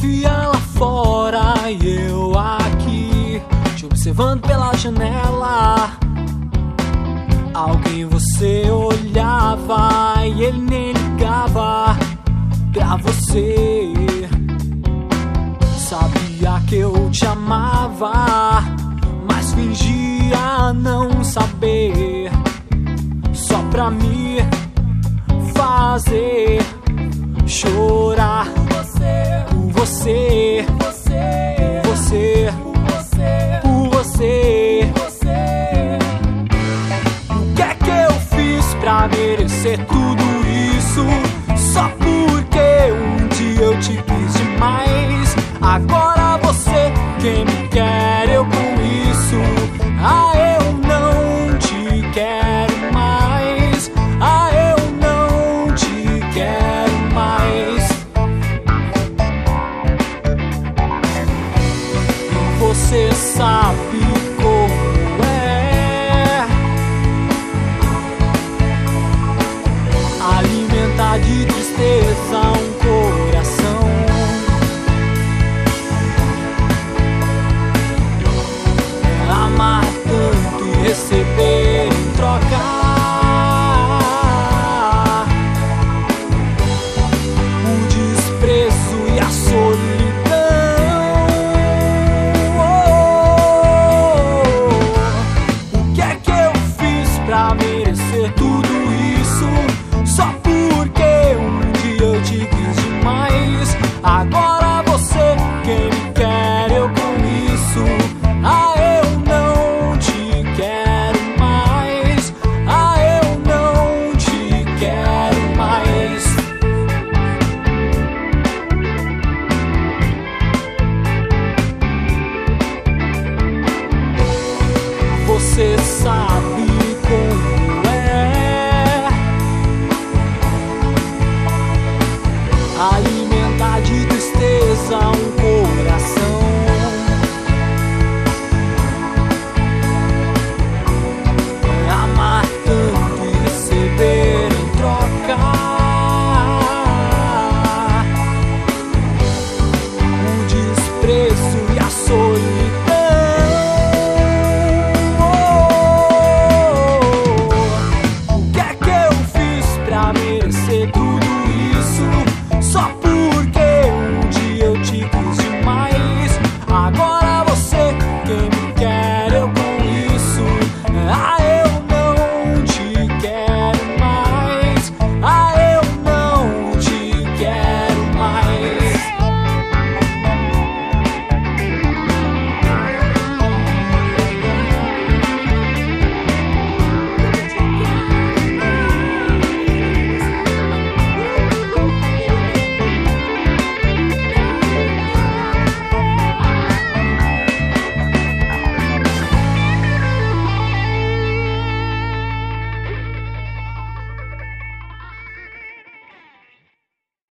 vivia lá fora e eu aqui te observando pela janela. Alguém você olhava e ele nem ligava pra você. Sabia que eu te amava, mas fingia não saber, só pra me fazer chorar. Por você, por você, por você. O que é que eu fiz pra merecer tudo isso? Só porque um dia eu te quis demais. Agora você quem me quer, eu com isso. Ah, eu não te quero mais. Ah, eu não te quero mais. Você sabe como é alimentar de tristeza um coração. Amar tanto e receber em troca o desprezo e a solidão. O que é que eu fiz pra merecer tudo isso? Só porque um dia eu te quis demais. Agora você quem me quer, eu com isso. Ah, eu não te quero mais. Ah, eu não te quero mais. Você sabe